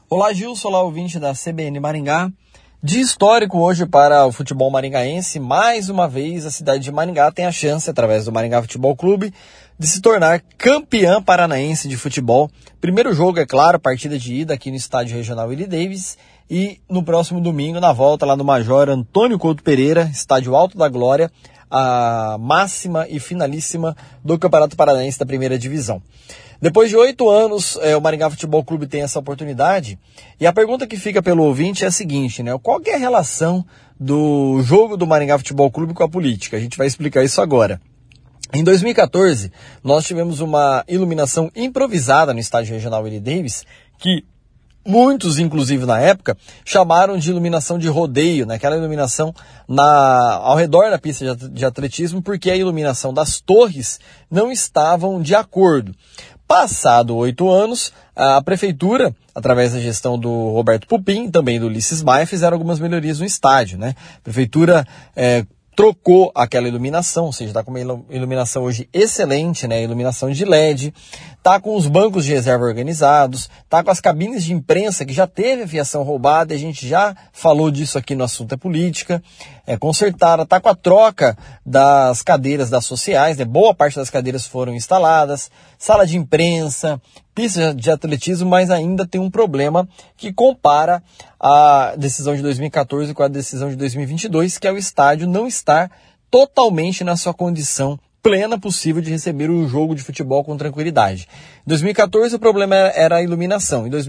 Olá, Gilson, olá, ouvinte da CBN Maringá. Dia histórico hoje para o futebol maringaense. Mais uma vez, a cidade de Maringá tem a chance, através do Maringá Futebol Clube, de se tornar campeã paranaense de futebol. Primeiro jogo, é claro, partida de ida aqui no Estádio Regional Willie Davis. E no próximo domingo, na volta lá no Major Antônio Couto Pereira, Estádio Alto da Glória, a máxima e finalíssima do Campeonato Paranaense da Primeira Divisão. Depois de 8 anos, o Maringá Futebol Clube tem essa oportunidade. E a pergunta que fica pelo ouvinte é a seguinte, né? Qual que é a relação do jogo do Maringá Futebol Clube com a política? A gente vai explicar isso agora. Em 2014, nós tivemos uma iluminação improvisada no Estádio Regional Willie Davis, que muitos, inclusive na época, chamaram de iluminação de rodeio, né? Aquela iluminação ao redor da pista de atletismo, porque a iluminação das torres não estavam de acordo. Passado 8 anos, a prefeitura, através da gestão do Roberto Pupim, também do Ulisses Maia, fizeram algumas melhorias no estádio, né? A prefeitura trocou aquela iluminação, ou seja, está com uma iluminação hoje excelente, né? Iluminação de LED, está com os bancos de reserva organizados, está com as cabines de imprensa, que já teve a fiação roubada, a gente já falou disso aqui no Assunto é Política, consertada, está com a troca das cadeiras das sociais, né? Boa parte das cadeiras foram instaladas, sala de imprensa, pista de atletismo, mas ainda tem um problema que compara a decisão de 2014 com a decisão de 2022, que é o estádio não estar totalmente na sua condição plena possível de receber um jogo de futebol com tranquilidade. Em 2014 o problema era a iluminação. Em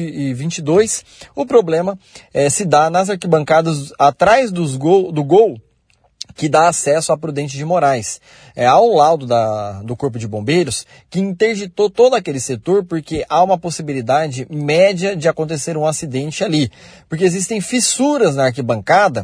2022 o problema se dá nas arquibancadas atrás do gol, que dá acesso a Prudente de Moraes. Há um laudo do Corpo de Bombeiros que interditou todo aquele setor porque há uma possibilidade média de acontecer um acidente ali. Porque existem fissuras na arquibancada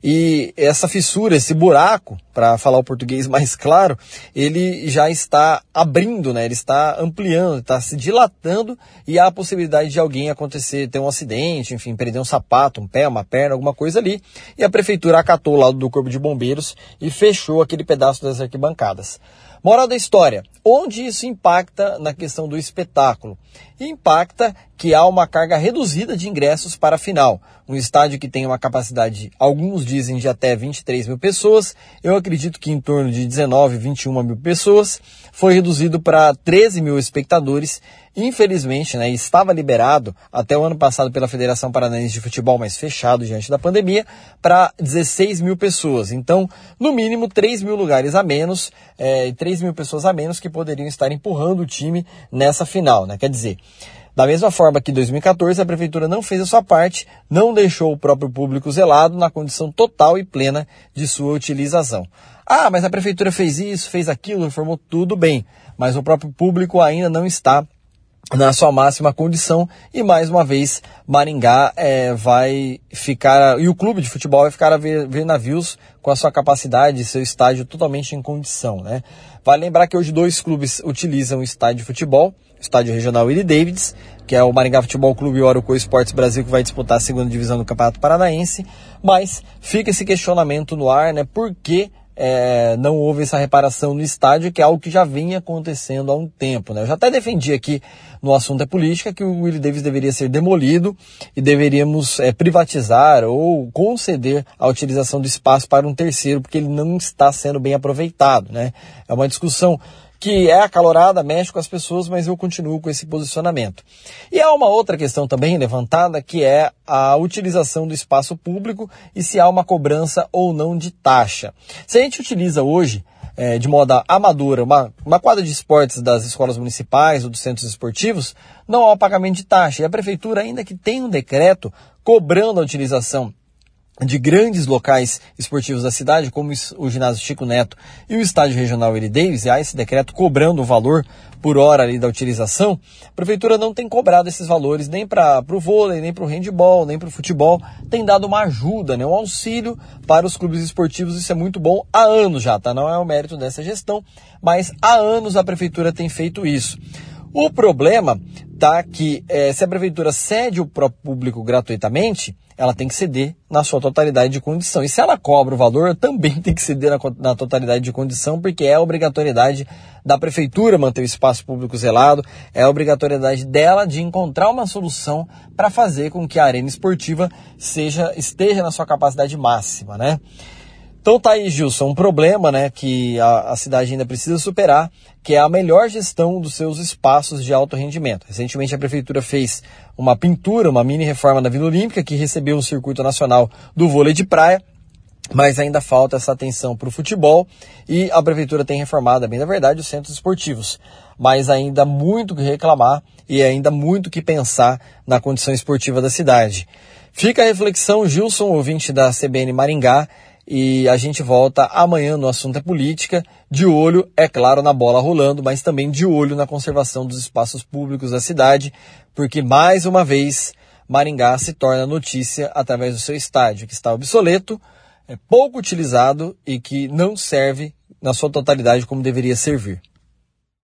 e essa fissura, esse buraco, para falar o português mais claro, ele já está abrindo, né? Ele está ampliando, está se dilatando e há a possibilidade de alguém ter um acidente, enfim, perder um sapato, um pé, uma perna, alguma coisa ali. E a prefeitura acatou o laudo do Corpo de Bombeiros e fechou aquele pedaço das arquibancadas. Moral da história, onde isso impacta na questão do espetáculo? Impacta que há uma carga reduzida de ingressos para a final. Um estádio que tem uma capacidade, alguns dizem, de até 23 mil pessoas, eu acredito que em torno de 19, 21 mil pessoas, foi reduzido para 13 mil espectadores. Infelizmente, né, estava liberado até o ano passado pela Federação Paranaense de Futebol, mas fechado diante da pandemia, para 16 mil pessoas. Então, no mínimo, 3 mil lugares a menos, 3 mil pessoas a menos que poderiam estar empurrando o time nessa final, né? Quer dizer, da mesma forma que em 2014, a prefeitura não fez a sua parte, não deixou o próprio público zelado na condição total e plena de sua utilização. Ah, mas a prefeitura fez isso, fez aquilo, informou tudo bem, mas o próprio público ainda não está na sua máxima condição e mais uma vez Maringá vai ficar, e o clube de futebol vai ficar a ver navios com a sua capacidade, seu estádio totalmente em condição, né? Vale lembrar que hoje 2 clubes utilizam o estádio de futebol, o Estádio Regional Willie Davis, que é o Maringá Futebol Clube e o Arucó Esportes Brasil, que vai disputar a segunda divisão do Campeonato Paranaense, mas fica esse questionamento no ar, né? Por que não houve essa reparação no estádio, que é algo que já vinha acontecendo há um tempo, né? Eu já até defendi aqui no Assunto é Política que o Willie Davis deveria ser demolido e deveríamos privatizar ou conceder a utilização do espaço para um terceiro, porque ele não está sendo bem aproveitado, né? É uma discussão que é acalorada, mexe com as pessoas, mas eu continuo com esse posicionamento. E há uma outra questão também levantada, que é a utilização do espaço público e se há uma cobrança ou não de taxa. Se a gente utiliza hoje, de modo amadora, uma quadra de esportes das escolas municipais ou dos centros esportivos, não há o pagamento de taxa. E a prefeitura, ainda que tenha um decreto cobrando a utilização de grandes locais esportivos da cidade, como o ginásio Chico Neto e o estádio regional Willie Davis, e há esse decreto cobrando o valor por hora ali da utilização, a prefeitura não tem cobrado esses valores nem para o vôlei, nem para o handebol, nem para o futebol, tem dado uma ajuda, né, um auxílio para os clubes esportivos, isso é muito bom há anos já, tá? Não é o mérito dessa gestão, mas há anos a prefeitura tem feito isso. O problema citar que se a prefeitura cede o próprio público gratuitamente, ela tem que ceder na sua totalidade de condição. E se ela cobra o valor, também tem que ceder na totalidade de condição, porque é a obrigatoriedade da prefeitura manter o espaço público zelado, é a obrigatoriedade dela de encontrar uma solução para fazer com que a arena esportiva esteja na sua capacidade máxima, né? Então tá aí, Gilson, um problema, né, que a cidade ainda precisa superar, que é a melhor gestão dos seus espaços de alto rendimento. Recentemente a prefeitura fez uma pintura, uma mini reforma na Vila Olímpica, que recebeu o circuito nacional do vôlei de praia, mas ainda falta essa atenção para o futebol, e a prefeitura tem reformado, bem na verdade, os centros esportivos. Mas ainda muito que reclamar e ainda muito que pensar na condição esportiva da cidade. Fica a reflexão, Gilson, ouvinte da CBN Maringá, e a gente volta amanhã no Assunto é Política, de olho, é claro, na bola rolando, mas também de olho na conservação dos espaços públicos da cidade, porque mais uma vez Maringá se torna notícia através do seu estádio, que está obsoleto, é pouco utilizado e que não serve na sua totalidade como deveria servir.